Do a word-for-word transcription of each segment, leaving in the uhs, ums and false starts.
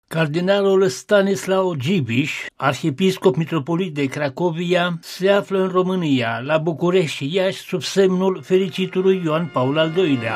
Cardinalul Stanislav Dziwisz, arhiepiscop mitropolit de Cracovia, se află în România, la București și Iași, sub semnul fericitului Ioan Paul al doilea.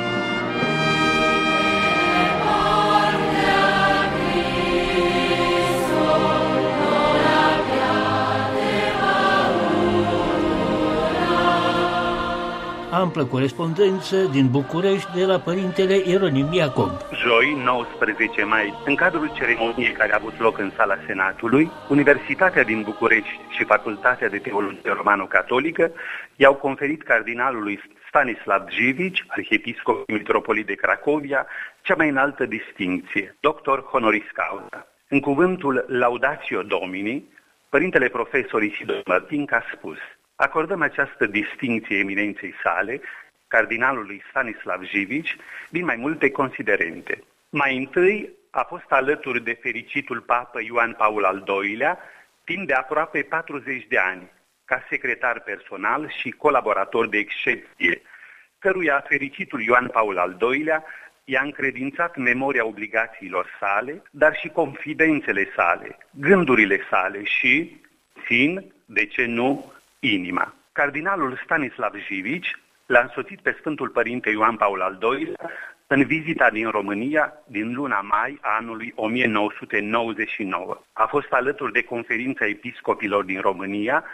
Amplă corespondență din București de la părintele Ieronim Iacob. Joi, nouăsprezece mai, în cadrul ceremoniei care a avut loc în sala Senatului, Universitatea din București și Facultatea de Teologie Romano-Catolică i-au conferit cardinalului Stanislav Dziwisz, arhiepiscop mitropolit de Cracovia, cea mai înaltă distincție, doctor honoris causa. În cuvântul Laudatio Domini, părintele profesor Isidor Mărtinc a spus: acordăm această distincție eminenței sale, cardinalului Stanislav Dziwisz, din mai multe considerente. Mai întâi a fost alături de fericitul papă Ioan Paul al doilea, timp de aproape patruzeci de ani, ca secretar personal și colaborator de excepție, căruia fericitul Ioan Paul al doilea i-a încredințat memoria obligațiilor sale, dar și confidențele sale, gândurile sale și, țin, de ce nu, inima. Cardinalul Stanislav Dziwisz l-a însoțit pe Sfântul Părinte Ioan Paul al doilea în vizita din România din luna mai a anului o mie nouă sute nouăzeci și nouă. A fost alături de Conferința Episcopilor din România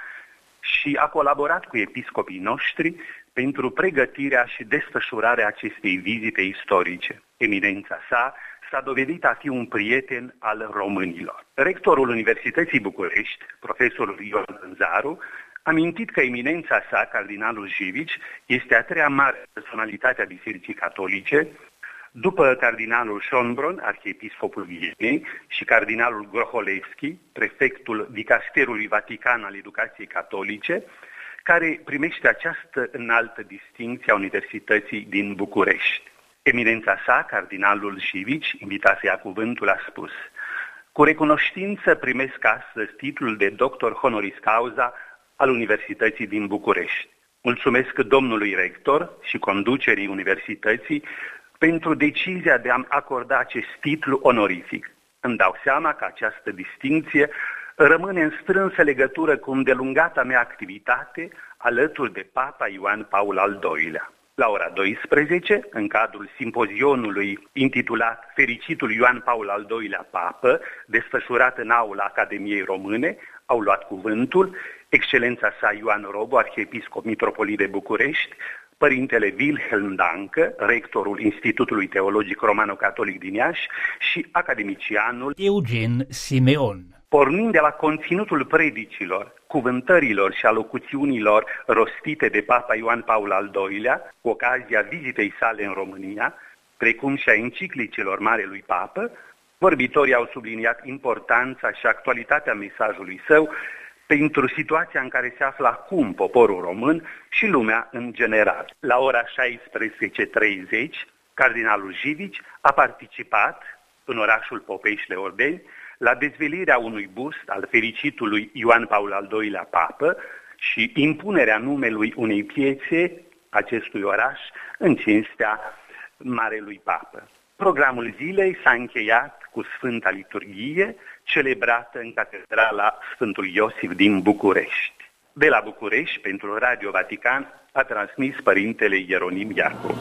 și a colaborat cu episcopii noștri pentru pregătirea și desfășurarea acestei vizite istorice. Eminența sa s-a dovedit a fi un prieten al românilor. Rectorul Universității București, profesorul Ioan Vânzaru, a mintit că eminența sa, cardinalul Dziwisz, este a treia mare personalitate a Bisericii Catolice, după cardinalul Schönbrunn, arhiepiscopul Vienei, și cardinalul Groholewski, prefectul Dicasterului Vatican al Educației Catolice, care primește această înaltă distincție a Universității din București. Eminența sa, cardinalul Dziwisz, invitat să ia cuvântul, a spus: cu recunoștință primesc astăzi titlul de doctor honoris causa al Universității din București. Mulțumesc domnului rector și conducerii universității pentru decizia de a-mi acorda acest titlu onorific. Îmi dau seama că această distincție rămâne în strânsă legătură cu îndelungata mea activitate alături de Papa Ioan Paul al doilea. La ora douăsprezece, în cadrul simpozionului intitulat Fericitul Ioan Paul al doilea Papă, desfășurat în aula Academiei Române, au luat cuvântul Excelența sa Ioan Robu, arhiepiscop mitropolit de București, părintele Wilhelm Dancă, rectorul Institutului Teologic Romano-Catolic din Iași, și academicianul Eugen Simeon. Pornind de la conținutul predicilor, cuvântărilor și alocuțiunilor rostite de Papa Ioan Paul al doilea, cu ocazia vizitei sale în România, precum și a enciclicilor Marelui Papă, vorbitorii au subliniat importanța și actualitatea mesajului său pentru situația în care se află acum poporul român și lumea în general. La ora șaisprezece și treizeci, cardinalul Dziwisz a participat în orașul Popeșle-Ordeni la dezvelirea unui bust al fericitului Ioan Paul al doilea Papă și impunerea numelui unei piețe acestui oraș în cinstea Marelui Papă. Programul zilei s-a încheiat cu Sfânta Liturghie, celebrată în Catedrala Sfântul Iosif din București. De la București, pentru Radio Vatican, a transmis părintele Ieronim Iacob.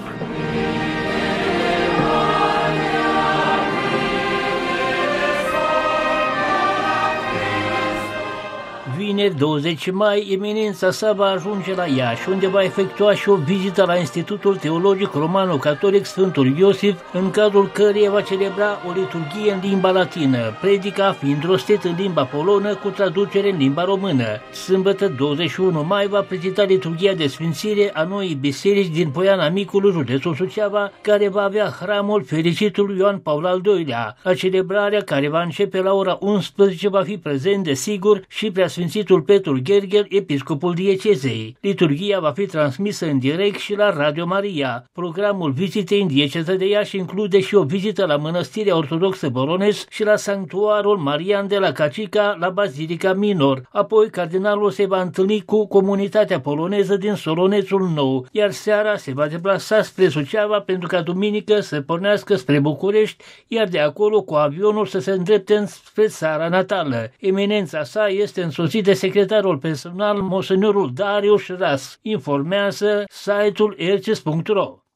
Vineri douăzeci mai, eminența sa va ajunge la Iași, unde va efectua și o vizită la Institutul Teologic Romano-Catolic Sfântul Iosif, în cadrul căreia va celebra o liturghie în limba latină, predica fiind rostită în limba polonă cu traducere în limba română. Sâmbătă douăzeci și unu mai va prezida liturghia de sfințire a noii biserici din Poiana Micului, județul Suceava, care va avea hramul fericitului Ioan Paul al doilea. La celebrarea, care va începe la ora unsprezece, va fi prezent, desigur, și preasfințitul preotul Petru Gherghel, episcopul diecezei. Liturghia va fi transmisă în direct și la Radio Maria. Programul vizitei în dieceza de Iași include și o vizită la Mănăstirea Ortodoxă Boroneș și la Sanctuarul Marian de la Cacica, la Bazilica Minor. Apoi, cardinalul se va întâlni cu comunitatea poloneză din Solonețul Nou, iar seara se va deplasa spre Suceava pentru ca duminică să pornească spre București, iar de acolo cu avionul să se îndrepte spre țara natală. Eminența sa este însoțit de secretarul personal, monsenorul Darius Ras, informează site-ul erces punct ro.